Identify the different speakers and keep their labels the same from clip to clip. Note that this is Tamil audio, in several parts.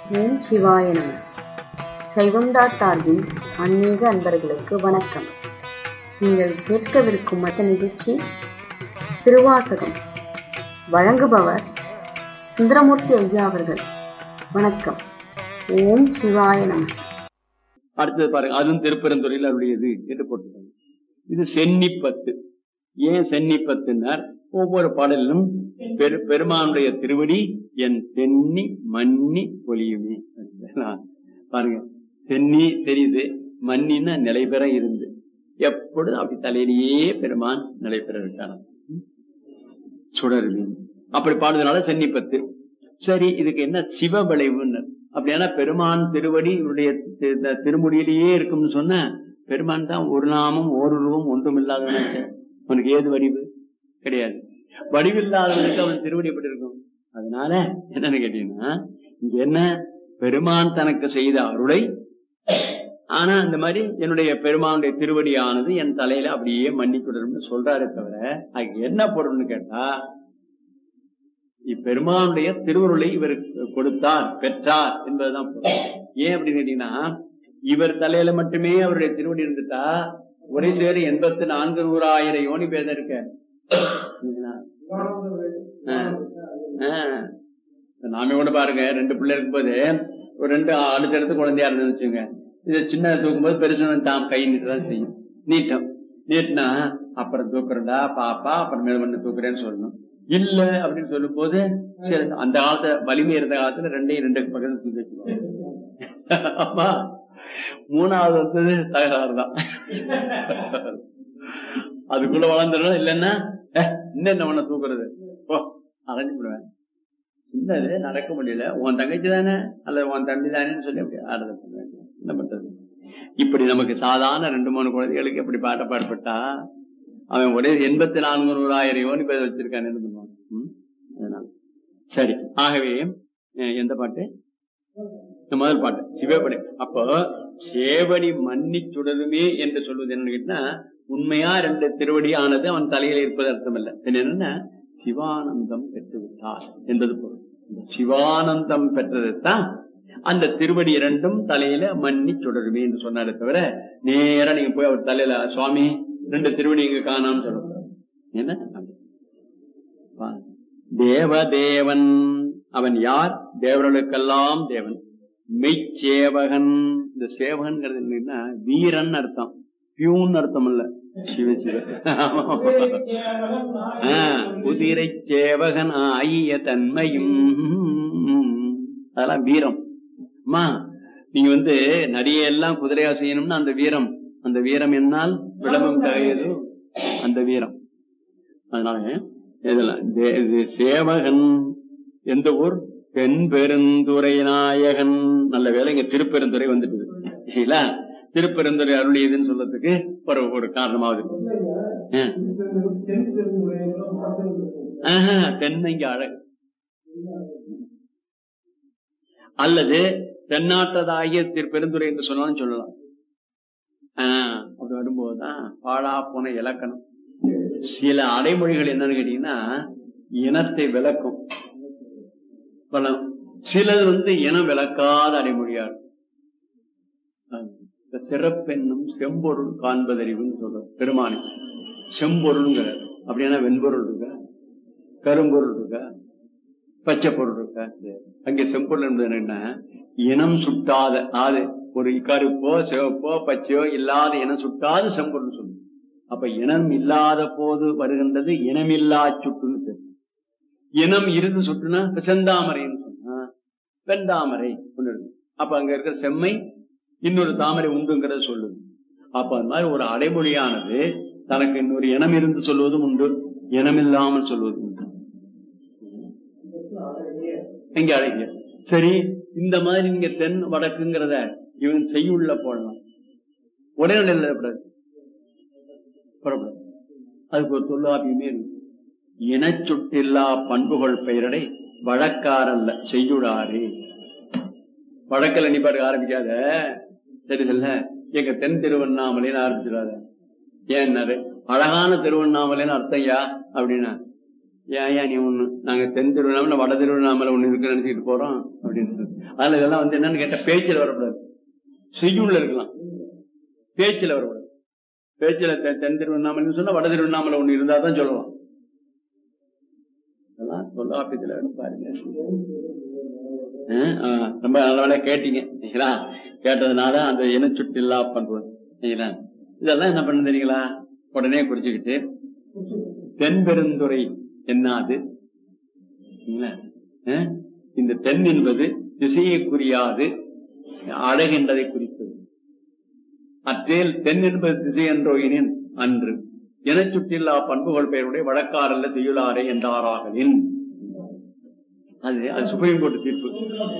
Speaker 1: ஓம் சிவாய நம. சைவம்டாட்டார்வின் ஆன்மீக அன்பர்களுக்கு வணக்கம். நீங்கள் கேட்கவிருக்கும் மற்ற நிகழ்ச்சி திருவாசகம். வழங்குபவர் சுந்தரமூர்த்தி ஐயா அவர்கள். வணக்கம். ஓம் சிவாய நம.
Speaker 2: அடுத்தது பாருங்க, அதுவும் திருப்பெருந்துறையில் அவருடையது என்று போட்டுருக்காங்க. இது சென்னிப்பத்து. ஏன் சென்னிப்பத்துனார்? ஒவ்வொரு பாடலிலும் பெருமானுடைய திருவடி என் தென்னி மன்னி பொலியுமே. பாருங்க, தென்னி தெரியுது, மன்னின்னா நிலை பெற இருந்து எப்பொழுதும் அப்படி தலையிலேயே பெருமான் நிலை பெற இருக்கான சுடர்வி அப்படி பாடுறதுனால சென்னிப்பத்து. சரி, இதுக்கு என்ன சிவ விளைவுன்னு? அப்படின்னா பெருமான் திருவடி இவருடைய திருமுடியிலேயே இருக்கும்னு சொன்ன பெருமான் தான் ஒரு நாமம் ஓருருவம் ஒன்றும் இல்லாதவனுக்கு அவனுக்கு ஏது வடிவு கிடையாது. வடிவில்லாதவனுக்கு அவன் திருவடி எப்படி இருக்கும்? அதனால என்னன்னு கேட்டீங்கன்னா, இங்க என்ன, பெருமான் தனக்கு செய்த அருளை, ஆனா இந்த மாதிரி என்னுடைய பெருமானுடைய திருவடியானது என் தலையில அப்படியே மன்னிச்சுடணும்னு சொல்றாரு. தவிர அதுக்கு என்ன பொருள்னு கேட்டா, இப்பெருமானுடைய திருவருளை இவர் கொடுத்தார், பெற்றார் என்பதுதான் பொருள். ஏன் அப்படின்னு கேட்டீங்கன்னா, இவர் தலையில மட்டுமே அவருடைய திருவடி இருந்துட்டா ஒரே சேரு 84,100,000 யோனி பேதம் இருக்க. நாம கூட பாருங்க, 2 பிள்ளை இருக்கும்போது ஒரு 2 அடுத்தடுத்து குழந்தையா இருந்து வச்சுங்க, இதை சின்ன தூக்கும்போது பெருசு தாம் கை நீட்டுதான் செய்யும். நீட்டினா அப்புறம் தூக்குறா பாப்பா, அப்புறம் மேல வந்து தூக்குறேன்னு சொல்லணும். இல்ல அப்படின்னு சொல்லும் போது சரி, அந்த காலத்துல வலிமை இருந்த காலத்துல 2 பக்கத்துல தூக்கி வச்சுக்கோங்க. ஆமா, 3வது வந்தது தகராறுதான். அதுக்குள்ள வளர்ந்துடும். இல்லைன்னா இன்னும் உன்னை தூக்குறது ஓ அரைஞ்சு விடுவேன். சின்னது நடக்க முடியல, உன் தங்கச்சி தானே அல்லது உன் தம்பி தானேன்னு சொல்லி அப்படி ஆடுறது என்ன பண்றது? இப்படி நமக்கு சாதாரண 2-3 குழந்தைகளுக்கு எப்படி பாட்ட பாடுபட்டா அவன் ஒரே 84,100,000 யோனி பேர் வச்சிருக்கான்னு என்ன பண்ணுவான்? அதனால சரி, ஆகவே எந்த பாட்டு? முதல் பாட்டு சிவபடி. அப்போ சேவடி மன்னி சுடருமே என்று சொல்வது என்னன்னு கேட்டா, உண்மையா 2 திருவடி ஆனது அவன் தலையில இருப்பது அர்த்தம் இல்ல. என்னன்னா சிவானந்தம் பெற்று விட்டார் என்பது பொருள். சிவானந்தம் பெற்றதுதான் அந்த திருவடி 2ம் தலையில மன்னி சுடருமே என்று சொன்னாலே தவிர, நேரா நீங்க போய் அவர் தலையில சுவாமி 2 திருவடி இங்க காணான்னு சொல்ல என்ன? தேவதேவன் அவன் யார்? தேவர்களுக்கெல்லாம் தேவன். மெய்ச்சேவகன். இந்த சேவகன்கிறது என்னன்னா வீரன் அர்த்தம், பியூன் அர்த்தம் இல்ல. சிவ சிவ குதிரை சேவகன் ஆகிய தன்மையும் அதெல்லாம் வீரம். அம்மா நீங்க நிறைய எல்லாம் குதிரையா செய்யணும்னா அந்த வீரம் என்னால் விளம்பம் தகையது அந்த வீரம். அதனால இதெல்லாம் சேவகன். எந்த ஊர்? தென் பெருந்துறை நாயகன். நல்ல வேலை இங்க திருப்பெருந்துறை வந்துட்டு இல்லைங்களா? திருப்பெருந்துறை அருளியதுன்னு சொல்றதுக்கு ஒரு காரணமாவது. தென்னைங்க அழகு அல்லது தென்னாட்டதாகிய திருப்பெருந்துறை என்று சொன்னாலும் சொல்லலாம். அப்படி வரும்போதுதான் பாழா போன இலக்கணம். சில அடைமொழிகள் என்னன்னு கேட்டீங்கன்னா இனத்தை விளக்கும். சிலது இனம் விளக்காத அடைமொழியா இருக்கும். சிறப்பென்னும் செம்பொருள் காண்பதறிவுன்னு சொல்ற பெருமானி. செம்பொருள்ங்கிற அப்படின்னா வெண்பொருள் இருக்கா, கரும்பொருள் இருக்கா, பச்சை பொருள் இருக்கா? அங்கே செம்பொருள் என்பது என்னன்னா இனம் சுட்டாத, அது ஒரு கருப்போ சிவப்போ பச்சையோ இல்லாத இனம் சுட்டாத செம்பொருள் சொல்லு. அப்ப இனம் இல்லாத போது வருகின்றது இனமில்லா சுட்டுன்னு தெரியும். இனம் இருந்து சுட்டுனா செந்தாமரைன்னு சொன்னா வெண்தாமரை ஒண்ணு இருக்கு. அப்ப அங்க இருக்கிற செம்மை இன்னொரு தாமரை உண்டுங்கிறத சொல்லுது. அப்ப அந்த மாதிரி ஒரு அடைமொழியானது தனக்கு இன்னொரு இனம் இருந்து சொல்வதும் உண்டு, இனமில்லாமல் சொல்வதும் உண்டு. இங்க அழகிய சரி, இந்த மாதிரி நீங்க தென் வடக்குங்கிறத இவன் செய்யுள்ள போடலாம். ஒரே நிலையில புறப்படும். அதுக்கு ஒரு தொல்லாபியுமே இருக்கு. இனச்சுட்டில்லா பண்புகள் பெயரடை வழக்காரல்ல செய்யுளாரே. வழக்கல் நீ பாருங்க ஆரம்பிக்காத, தெரியுதுல்ல? எங்க தென் திருவண்ணாமலைன்னு ஆரம்பிச்சிடாத. ஏன்னாரு அழகான திருவண்ணாமலைன்னு அர்த்தம் யா அப்படின்னா ஏன் நீ ஒண்ணு நாங்க தென் திருவண்ணாமலை வட திருவண்ணாமலை ஒண்ணு இருக்கு நினைச்சிட்டு போறோம் அப்படின்னு. அதுல இதெல்லாம் வந்து என்னன்னு கேட்டா பேச்சில் வரக்கூடாது, செய்யுள்ள இருக்கலாம், பேச்சில் வரக்கூடாது. பேச்சில தென் திருவண்ணாமலைன்னு சொன்னா வட திருவண்ணாமலை ஒண்ணு இருந்தா தான் சொல்லலாம். அதெல்லாம் தொல்லாப்பியத்துல பாருங்க. ரொம்ப நல்ல கேட்டீங்க கேட்டதுனால அந்த இன சுட்டில்லா பண்றது. இதெல்லாம் என்ன பண்ண தெரியுங்களா, உடனே குறிச்சுக்கிட்டு தென்பெருந்துறை என்னாது, இந்த தென் என்பது திசையை குறியாது அழகின்றதை குறிப்பது. அற்றேல் தென் என்பது திசை என்றோயினின் அன்று என சுற்றில்லா பண்புகள் பெயருடைய வழக்காரல்ல செய்யுளாரே என்றாராகலின். அது சுப்ரீம் கோர்ட் தீர்ப்பு.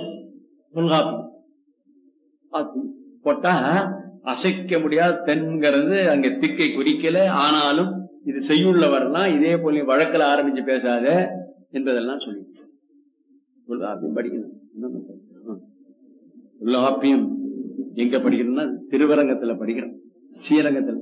Speaker 2: போட்டா அசைக்க முடியாத தென்கிறது அங்க திக்கை குறிக்கல, ஆனாலும் இது செய்யுள்ள வரலாம், இதே போல வழக்கில் ஆரம்பிச்சு பேசாத என்பதெல்லாம் சொல்லி தொல்காப்பியம் படிக்கணும். தொல்காப்பியம் எங்க படிக்கணும்னா திருவரங்கத்துல படிக்கிறோம், ஸ்ரீரங்கத்துல.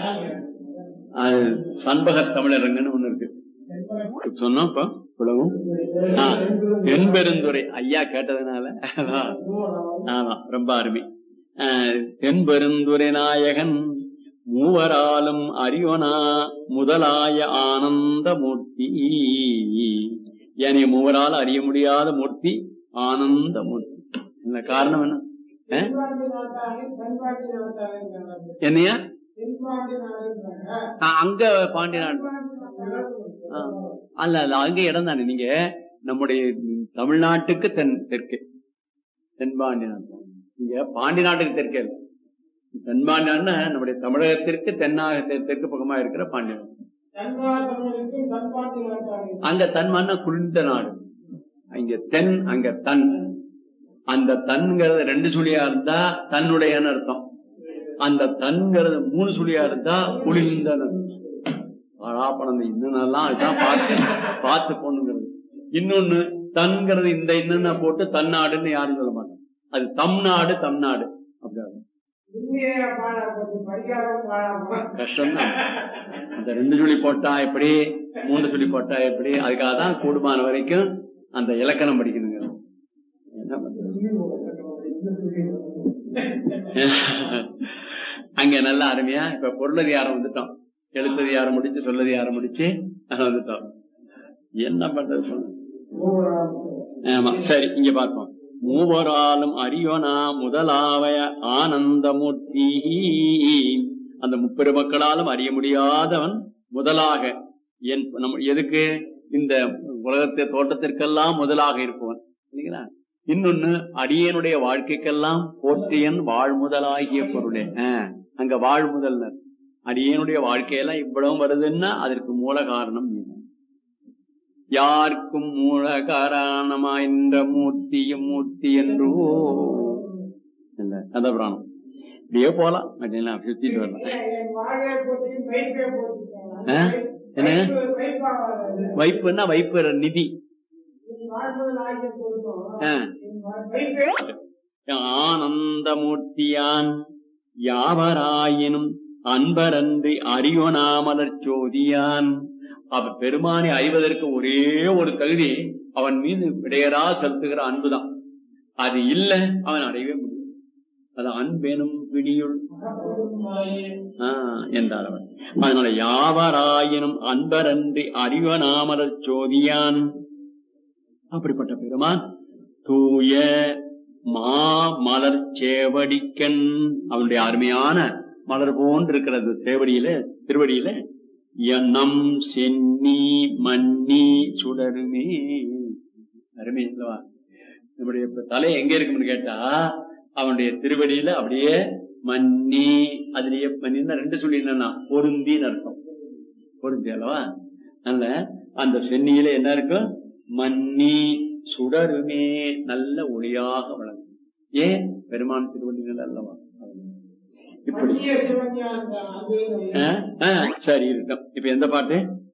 Speaker 2: சண்பக தமிழரங்கன்னு ஒண்ணு இருக்கு சொன்னோம். இப்ப குளவும் தென்பெருந்துறை ஐயா கேட்டதுனால ரொம்ப அருமை. தென்பெருந்துறை நாயகன் மூவராலும் அறிவனா முதலாய ஆனந்த மூர்த்தி. ஏனைய மூவரால் அறிய முடியாத மூர்த்தி ஆனந்த மூர்த்தி. என்ன காரணம்? என்ன என்னையா அங்க பாண்டி நாடு அல்ல, அங்க இடம் தானே. நீங்க நம்முடைய தமிழ்நாட்டுக்கு தெற்கு தென்பாண்டி நாடு, இங்க பாண்டி நாட்டுக்கு தெற்கே தென்பாண்டி நாடுன்னா நம்முடைய தமிழகத்திற்கு தென்னாக தெற்கு பக்கமா இருக்கிற பாண்டி நாடு. அங்க தன்மான குளிர்ந்த நாடு, இங்க தென் அங்க தன். அந்த தன்கிறது 2 சுழியா இருந்தா தன்னுடைய அர்த்தம், அந்த தன்கிறது 3 சுழியா இருந்தா குளிர்ந்த பணம். இன்னெல்லாம் அதுதான் பார்த்து போனுங்கிறது. இன்னொன்னு தன்கிறது இந்த இன்ன போட்டு தன்னாடுன்னு யாரும் சொல்ல மாட்டாங்க, அது தமிழ்நாடு தமிழ்நாடு அப்படி கஷ்டம் தான். அந்த 2 சுழி போட்டா எப்படி, 3 சுழி போட்டா எப்படி, அதுக்காக தான் கூடுமான வரைக்கும் அந்த இலக்கணம் படிக்கணுங்க. என்ன பண்றது, அங்க நல்லா அருமையா இப்ப பொருளதிகாரம் வந்துட்டோம், எழுத்ததிகாரம் முடிச்சு சொல்லதிகாரம் முடிச்சு வந்துட்டோம். என்ன பண்றது சொல்ல. ஆமா சரி, இங்க பார்ப்போம். மூவராலும் அறியோனா முதலாவய ஆனந்தமூர்த்தி. அந்த முப்பெருமக்களாலும் அறிய முடியாதவன் முதலாக எதுக்கு இந்த உலகத்தை தோட்டத்திற்கெல்லாம் முதலாக இருப்பவன் இல்லைங்களா. இன்னொன்னு அடியனுடைய வாழ்க்கைக்கெல்லாம் போற்றியன் வாழ்முதலாகிய பொருளே. அங்க வாழ்முதல்னர் அடியனுடைய வாழ்க்கையெல்லாம் இவ்வளவு வருதுன்னா அதற்கு மூல காரணம் யாருக்கும் மூல காரணமா இந்த மூர்த்தியும் மூர்த்தி என்றோ கந்த புராணம் இப்படியே போலாம். சுத்திட்டு வரலாம். என்ன வைப்புன்னா வைப்பு நிதி. ஆனந்தமூர்த்தியான் யாவராயினும் அன்பரன்றி அறிவனாமலர் சோதியான். அவன் பெருமானை அறிவதற்கு ஒரே ஒரு தகுதி, அவன் மீது விடையரா செலுத்துகிற அன்புதான். அது இல்ல அவன் அடையவே முடியும். அது அன்பெனும் பிடியுள் என்றார் அவன். அதனால யாவராயினும் அன்பரன்றி அறிவனாமலர் சோதியான். அப்படிப்பட்ட பெருமான் தூய மா மலர் சேவடிக்கண். அவனுடைய அருமையான மலர் போன்று இருக்கிறது சேவடியில திருவடியில. எண்ணம் சென்னி மன்னி சுடருமே. அருமை இல்லவா. நம்முடைய தலை எங்க இருக்குன்னு கேட்டா அவனுடைய திருவடியில அப்படியே மன்னி. அதுலயே மன்னின்னா 2 சொல்லி என்னன்னா பொருந்தின்னு அர்த்தம். பொருந்தி அல்லவா. நல்ல அந்த சென்னியில என்ன இருக்கும், மன்னி சுடருமே, நல்ல ஒளியாக வளரும். ஏன் பெருமான் திருவடிகள் அல்லவா. இப்படி சரி இருக்கும். இப்ப எந்த பாட்டு?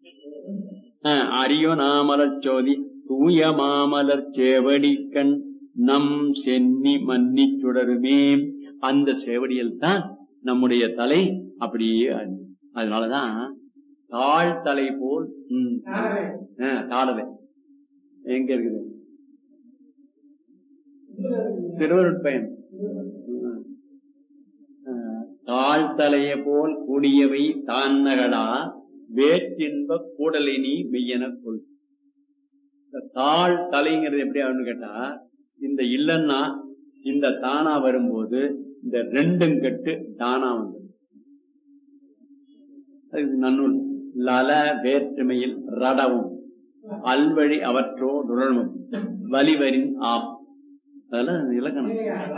Speaker 2: அரியோ நாமலர் சோதி தூய மாமலர் சேவடிக்கண் நம் சென்னி மன்னி சுடருமே. அந்த சேவடியில் தான் நம்முடைய தலை அப்படியே. அதனாலதான் தாழ் தலை போல் தாடலை எங்க இருக்குது திருவருட்பயன். தாழ்த்தலைய போல் கூடியவை தான் நகடா வேற்றின்ப கூடலினி மெய்யென கொள். தாழ் தலைங்கிறது எப்படி ஆகுன்னு கேட்டா, இந்த இல்லன்னா இந்த தானா வரும்போது இந்த ரெண்டும் கெட்டு தானா வந்து நன்னூல் லல வேற்றுமையில் ரடவும் அல்வழி அவற்றோ நுழலும் வலிவரின் ஆம். அதெல்லாம் இலக்கணம்.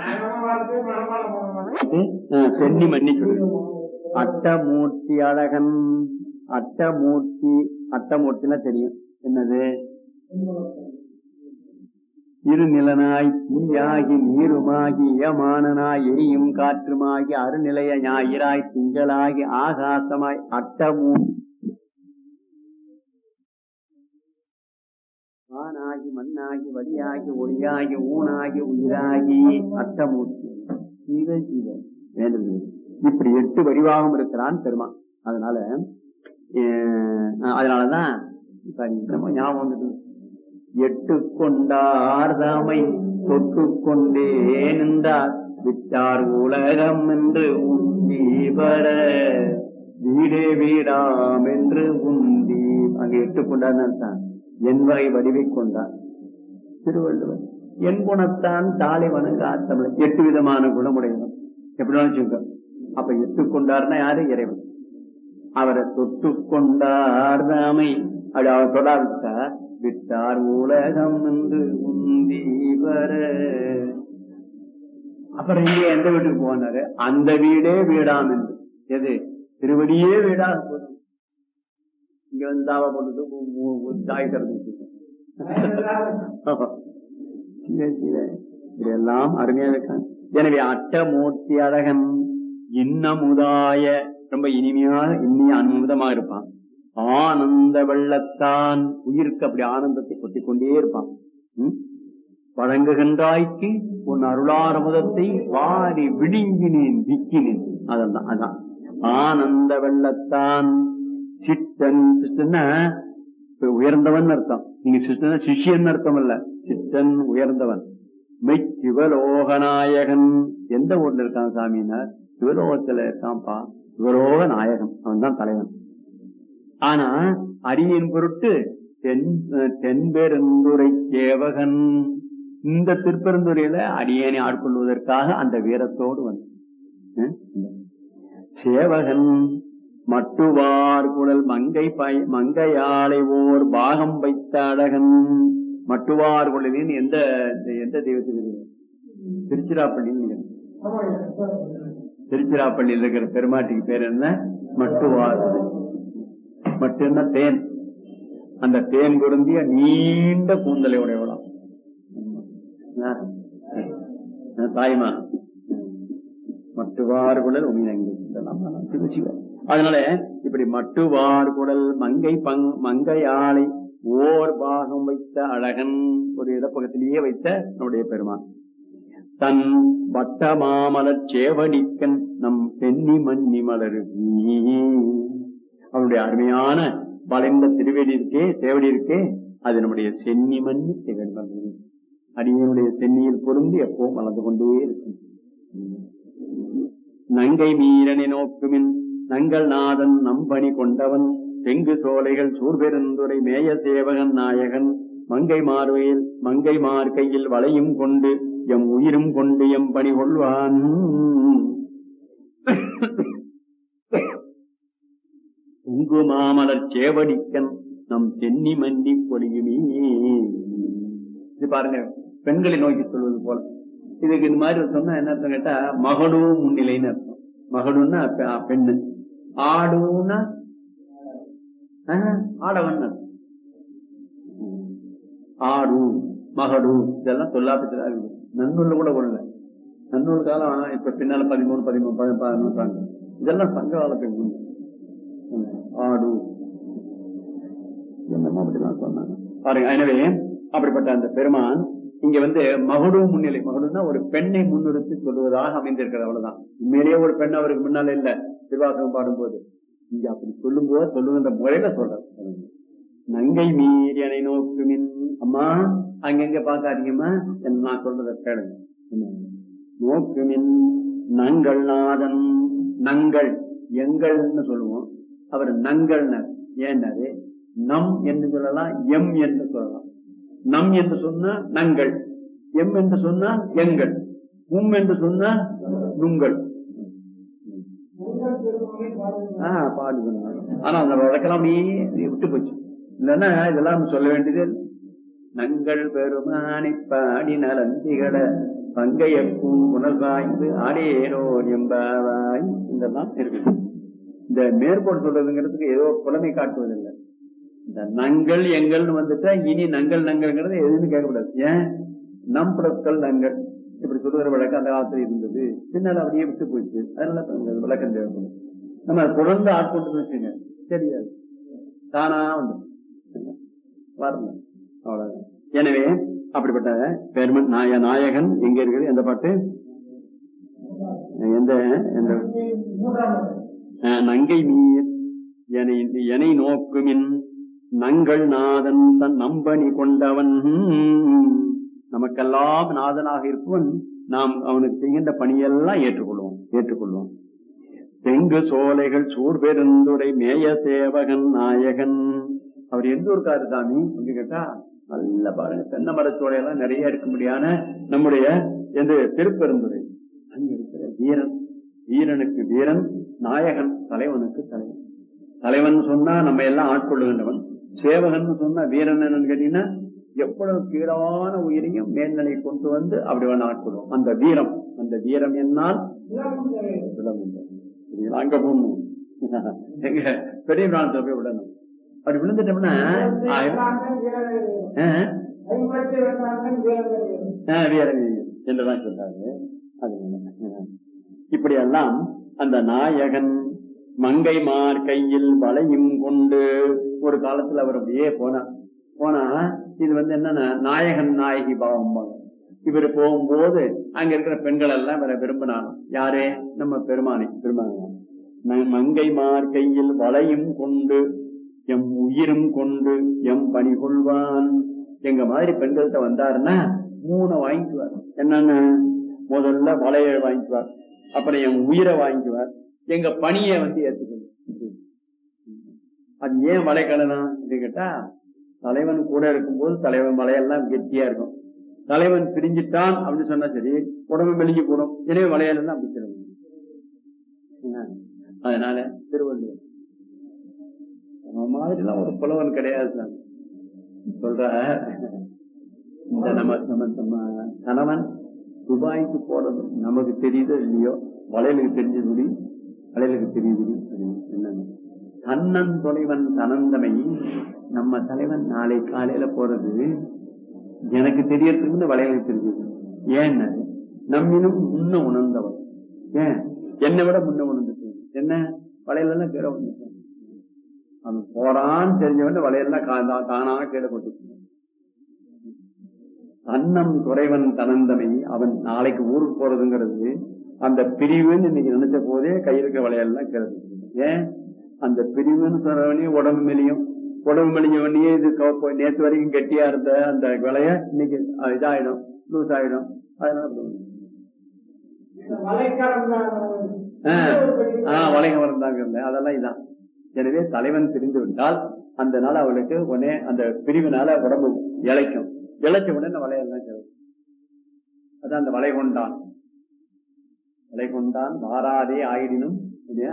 Speaker 2: சென்னி மன்னிச்சு அட்டமூர்த்தி அழகன். அட்டமூர்த்தினா தெரியும் என்னது? இருநிலனாய் தீயாகி நீருமாகி இயமானனாய் எரியும் காற்றுமாகி அருநிலைய ஞாயிறாய் திங்களாகி ஆகாசமாய் அட்டமூர்த்தி வானாகி மண்ணாகி வழியாகி ஒளியாகி ஊனாகி உயிராகி அட்டமூர்த்தி சிவ சிவ வேண்டும். இப்படி 8 வடிவாகவும் இருக்கிறான் பெருமான். அதனாலதான் ஞாபகம் வந்துட்டு 8 கொண்டார் தாமை தொட்டு கொண்டே நின்றார் விட்டார் உலகம் என்று உந்தி வர வீடே வீடாம் என்று உந்தி. அங்க 8 கொண்டார் தான் என் வகை வடிவை கொண்டார் திருவள்ளுவர். என் குணத்தான் தாளை வணங்க ஆத்தமிழ் 8 விதமான குணமுடையவன். எப்படி வச்சுக்க. அப்ப 8 கொண்டார்னா யாரு? இறைவன். அவரை தொட்டு கொண்டார் தாமை அப்படி அவர் தொடாவிட்டா விட்டார் உலகம் என்று உந்தி வர. அப்புறம் இங்கே எந்த வீட்டுக்கு போனாரு? அந்த வீடே வீடாம் என்று. எது? திருவடியே வீடாக போதும். இங்க வந்து தாவா போட்டு தாய் திறந்து இதெல்லாம் அருமையா இருக்காங்க. எனவே அட்டமூர்த்தி அழகன் இன்னமுதாய ரொம்ப இனிமையாக இன்னிய அனுமதமாக இருப்பான். ஆனந்த வெள்ளத்தான் உயிருக்கு அப்படி ஆனந்தத்தை கொட்டிக் கொண்டே இருப்பான். வழங்குகின்றாய்க்கு உன் அருளாரமுதத்தை வாரி விழுங்கினேன் விக்கினேன். அதான் அதான் ஆனந்த வெள்ளத்தான். சித்தன் சித்தன்னா உயர்ந்தவன் அர்த்தம். நீங்க சித்தன் சிஷியன் அர்த்தம் இல்ல. சித்தன் உயர்ந்தவன். மெய் சிவலோகநாயகன். எந்த ஊர்ல இருக்கான் சாமினார்? சிவலோகத்துல இருக்கான்ப்பா. சிவலோக நாயகன். அவன் தான் தலைவன். ஆனா அரியன் பொருட்டு தென்பெருந்துரை சேவகன். இந்த திருப்பெருந்துறையில அடியனை ஆட்கொள்வதற்காக அந்த வீரத்தோடு வந்து சேவகன். மட்டுவார் குழல் மங்கையாளை ஓர் பாகம் வைத்த அழகன். மட்டுவார் குழலின் எந்த தெய்வத்துக்கு? திருச்சிராப்பள்ளி. திருச்சிராப்பள்ளியில் இருக்கிற பெருமாட்டிக்கு பேர் என்ன? மட்டுவார். மட்டும்னா தேன். அந்த தேன் பொருந்திய நீண்ட கூந்தலை உடையவளாம் தாய்மா. மட்டுவார் குழல் உமிழங்கி சிவசிவ. அதனால இப்படி மட்டுவார் குழல் மங்கையாளை ஓர் பாகம் வைத்த அழகன். ஒரு இடப்பக்கத்திலேயே வைத்த நம்முடைய பெருமான். தன் வட்ட மாமலர் சேவடிக்கன் நம் பெண்ணி மன்னி மலரு. அவனுடைய அருமையான வளைந்த திருவேடி இருக்கே, சேவடி இருக்கே, அது நம்முடைய சென்னி மன்னி திகழ்ந்தது. அடியனுடைய சென்னியில் பொருந்து எப்பவும் வளர்ந்து கொண்டே இருக்கும். நங்கை மீறனை நோக்குமின் நங்கள் நாதன் நம்பணி கொண்டவன். தெங்கு சோலைகள் சூர்பெருந்துரை மேய சேவகன் நாயகன். மங்கை மார்வையில் மங்கை மார்கையில் வளையும் கொண்டு எம் உயிரும் கொண்டு எம் பணி கொள்வான். உங்கு மாமலர் சேவடிக்கன் நம் சென்னி மன்னி பொழியுமே. இது பாருங்க, பெண்களை நோக்கி சொல்வது போல. இதுக்கு இந்த மாதிரி சொன்னா என்ன அர்த்தம் கேட்டா, மகடு முன்னிலைன்னு அர்த்தம். மகடுன்னா பெண்ணு, ஆடுன்னா ஆடவன் அர்த்தம். ஆடு மகடு இதெல்லாம் தொல்லாபத்துல இருக்கு. நன்னூல்ல கூட கொள்ள. நன்னூல் காலம் இப்ப பின்னால 13 இதெல்லாம் சங்க கால பெண். ஆடு என்னமோ அப்படிலாம் சொன்னாங்க பாருங்க. எனவே அப்படிப்பட்ட அந்த பெருமான் இங்க வந்து மகுடு முன்னிலை. மகுடுன்னா ஒரு பெண்ணை முன்னிறுத்தி சொல்லுவதாக அமைந்திருக்கிறது. அவ்வளவுதான். உண்மையிலேயே ஒரு பெண் அவருக்கு முன்னால இல்ல. திருவாசகம் பாடும்போது இங்க அப்படி சொல்லும் போது சொல்லுகின்ற முறையில சொல்ற நங்கை மீறியனை நோக்குமின். அம்மா அங்கங்க பாக்காதீங்கம்மா, நான் சொல்றத கேளுங்க. நோக்குமின் நங்கள் நாதன். நங்கள் எங்கள்னு சொல்லுவோம், அவர் நங்கள்னர். ஏன்னாரு நம் என்று சொல்லலாம், எம் என்று சொல்லலாம். நம் என்று சொன்னா நங்கள், எம் என்று சொன்னா எங்கள், என்று சொன்னா நுங்கள். பாடு. ஆனா அந்த வழக்கெல்லாம் நீ விட்டு போச்சு. இல்லன்னா இதெல்லாம் சொல்ல வேண்டியது. நங்கள் பெருமானி பாடி நலந்திகட பங்கையக்கும் புனல் வாய்ந்து ஆடேரோர் எம்பாவாய். இதெல்லாம் இருக்கு. இந்த மேற்கோள் சொல்றதுங்கிறதுக்கு ஏதோ புலமை காட்டுவதில்லை. இந்த நங்கள் எங்கள்னு வந்துட்டா இனி நங்கள் நங்கள்ங்கிறது எதுன்னு கேட்கக்கூடாது. ஏன் நம் புலத்தல் நங்கள் இப்படி சொல்லுகிற வழக்கம் அந்த காலத்துல இருந்தது, பின்னால் அப்படியே விட்டு போயிடுச்சு. அதனால விளக்கம் தேவைப்படும். நம்ம தொடர்ந்து ஆட்கொண்டு வச்சுங்க, தெரியாது தானா வந்து வரணும், அவ்வளவு. எனவே அப்படிப்பட்ட பெருமன் நாயகன் எங்க இருக்குது? எந்த பாட்டு? எந்த நங்கை மீர் எனை நோக்குமின் நங்கள் நாதன் தன் நம்பணி கொண்டவன். நமக்கெல்லாம் நாதனாக இருப்பவன், நாம் அவனுக்கு செய்கின்ற பணியெல்லாம் ஏற்றுக்கொள்வோம். தெங்கு சோலைகள் சூர்பெருந்துரை மேய சேவகன் நாயகன். அவர் எந்த ஒரு காரு சாமி என்று கேட்டா, நல்ல பாருங்க, தென்னை மரச்சோலையெல்லாம் நிறைய இருக்க முடியான நம்முடைய எந்த திருப்பெருந்துரை. அங்க இருக்கிற வீரன், வீரனுக்கு வீரன், நாயகன் தலைவனுக்கு தலைவன். தலைவன் சொன்னா நம்ம எல்லாம் ஆட்கொள்ளுகின்றவன். சேவகன் சொன்னா வீரன் என்னன்னு கேட்டீங்கன்னா, எவ்வளவு கீழான உயிரையும் மேல்நிலை கொண்டு வந்து அப்படி வேணா ஆட்கொள்வோம். அந்த வீரம் என்னால் அங்க போகணும். எங்க பெரிய பிராணத்தை போய் விடணும். அப்படி விழுந்துட்டோம்னா வீரன் என்றுதான் சொல்றாரு. இப்படியெல்லாம் அந்த நாயகன் மங்கைமார் கையில் வளையும் கொண்டு ஒரு காலத்துல அவர் அப்படியே போனா இது என்னன்னா நாயகன் நாயகி பாவம். இவர் போகும்போது அங்க இருக்கிற பெண்கள் எல்லாம் இவரை விரும்பினாங்க. யாரே? நம்ம பெருமானை மங்கைமார் கையில் வளையும் கொண்டு எம் உயிரும் கொண்டு எம் பணி கொள்வான். எங்க மாதிரி பெண்கள்கிட்ட வந்தாருன்னா 3 வாங்கிக்குவார். என்னன்னு? முதல்ல வளைய வாங்கிக்குவார், அப்புறம் என் உயிரை வாங்கிக்குவார், எங்க பணியை ஏற்றுக்கணும். அது ஏன் வளைக்கணும் கேட்டா, தலைவன் கூட இருக்கும்போது தலைவன் வளையெல்லாம் கெட்டியா இருக்கும். தலைவன் பிரிஞ்சிட்டான் அப்படின்னு சொன்னா சரி, உடம்பு மெலிஞ்சு போடும். எனவே வளையல் அப்படி சொல்ல. அதனால திருவள்ளுவர் மாதிரி எல்லாம் ஒரு புலவன் கிடையாது சொல்ற. இந்த நம்ம கணவன் துபாய்க்கு போறது நமக்கு தெரியுதோ இல்லையோ, வளையலுக்கு தெரிஞ்சது, வளையலுக்கு தெரியுது. என்னன்னு தன்னன் தொலைவன் தனந்தமை. நம்ம தலைவன் நாளை காலையில போறது எனக்கு தெரியறதுக்கு வளையலுக்கு தெரிஞ்சது. ஏன்? நம்மினும் முன்ன உணர்ந்தவன். ஏன்? என்னை விட முன்ன உணர்ந்துட்டு என்ன வளையலாம் கீழே வந்துட்டான். அவன் போறான்னு தெரிஞ்சவன் வளையல்லாம் தானா கீழே போட்டு. தன்னம் துறைவன் தனந்தமை. அவன் நாளைக்கு ஊருக்கு போறதுங்கிறது அந்த பிரிவுன்னு இன்னைக்கு நினைச்ச போதே கையில் இருக்கிற வளையல்லாம் கீழே. ஏன்? அந்த பிரிவுன்னு சொன்னவனே உடம்பு மெலியும், உடம்பு மெலிஞ்ச உடனே இது நேற்று வரைக்கும் கெட்டியா இருந்த அந்த விலைய இன்னைக்கு இதாயிடும், லூஸ் ஆயிடும். அதனால வளைகம் தாங்க. அதெல்லாம் இதான். எனவே தலைவன் பிரிந்து விட்டால் அந்த நாள் அவளுக்கு உடனே அந்த பிரிவினால உடம்பு இழைக்கும். இழைச்ச உடனே வளையெல்லாம் கிடைக்கும். அதான் அந்த வளை கொண்டான் வாராதே ஆயிடினும் இல்லையா?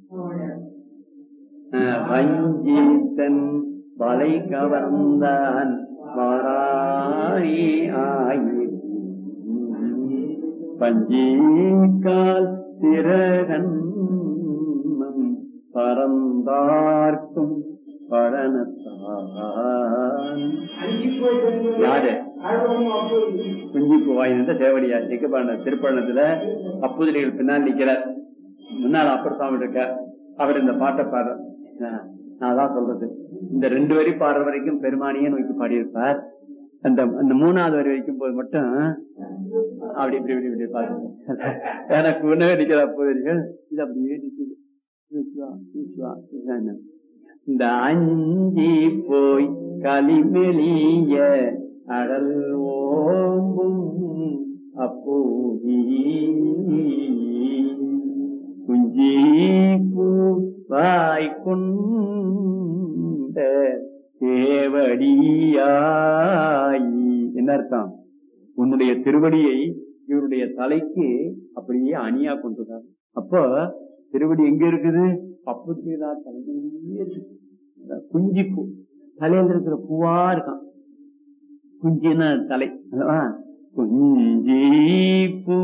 Speaker 2: வஞ்சீத்தன் வளை கவர்ந்தான் வாராய் ஆயினும் பஞ்சீக்கால் திரகன் பரந்தார்க்கும் பழனத்தான். யாரு? குஞ்சிப்பு வாயின சேவடியா நிக்கப்பாண்ட திருப்பழனத்துல அப்புதிரிகள் பின்னால் நிக்கிறார். முன்னாள் அப்பர் சுவாமி இருக்கார். அவர் இந்த பாட்டை பாடுற. நான் தான் சொல்றது, இந்த 2 வரி பாடுற வரைக்கும் பெருமானியே நோக்கி பாடியிருப்பார். அந்த 3வது வரி வைக்கும் போது மட்டும் அப்படி இப்படி இப்படி இப்படி பாருங்க. எனக்கு உணவே நிக்கிற அப்போதிரிகள் இது அப்படியே நிக்குது. இந்த அஞ்சி போய் களிமெலிய அடல் ஓம்பும் அப்போதி குஞ்சி பூவாய் கொண்ட தேவடியாய். என்ன அர்த்தம்? உன்னுடைய திருவடியை இவருடைய தலைக்கு அப்படியே அணியா கொண்டுறார். அப்போ திருவடி எங்க இருக்குது? பப்புதா தலையிலே இருக்கு. குஞ்சி பூ தலையில இருக்கிற பூவா இருக்கான். குஞ்சின தலை அல்லவா? குஞ்சி பூ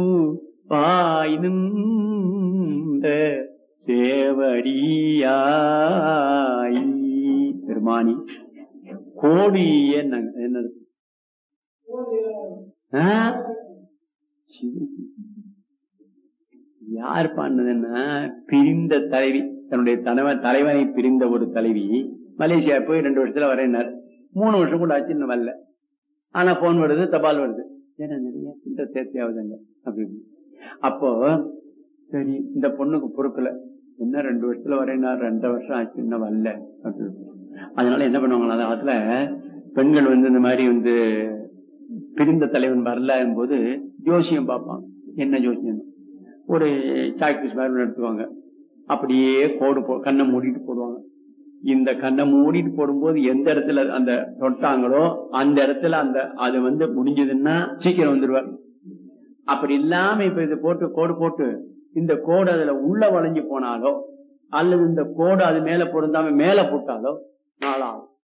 Speaker 2: பாய்ந்த சேவடியாய். பெருமானி கோடி என்ன யார் பாடினதுன்னா, பிரிந்த தலைவி, தன்னுடைய தலைவனை பிரிந்த ஒரு தலைவி மலேசியா போய் 2 வருஷத்துல வரேன்னாரு. 3 வருஷம் கூட ஆச்சு, இன்னும் வரல. ஆனா போன் வருது, தபால் வருது. ஏன்னா நிறைய இந்த சேர்த்தியாவதுங்க அப்படின்னு. அப்போ சரி, இந்த பொண்ணுக்கு பொறுக்கல, என்ன 2 வருஷத்துல வரேன்னாரு, 2 வருஷம் ஆச்சு இன்னும் வரல அப்படின்னு. அதனால என்ன பண்ணுவாங்களா, அந்த காலத்துல பெண்கள் இந்த மாதிரி பிரிந்த தலைவன் வரல போது ஜோசியம் பார்ப்பாங்க. என்ன ஜோசியம்? ஒரு சாக்பீஸ் மாதிரி எடுத்துவாங்க, அப்படியே கோடு கண்ணை மூடிட்டு போடுவாங்க. இந்த கண்ணை மூடிட்டு போடும்போது எந்த இடத்துல அந்த தொட்டாங்களோ அந்த இடத்துல அது முடிஞ்சதுன்னா சீக்கிரம் வந்துருவார். அப்படி இல்லாம இப்ப இது போட்டு கோடு போட்டு இந்த கோடு அதுல உள்ள வளைஞ்சு போனாலோ அல்லது இந்த கோடு அது மேல பொருந்தாம மேல போட்டாலோ நாளாகும்.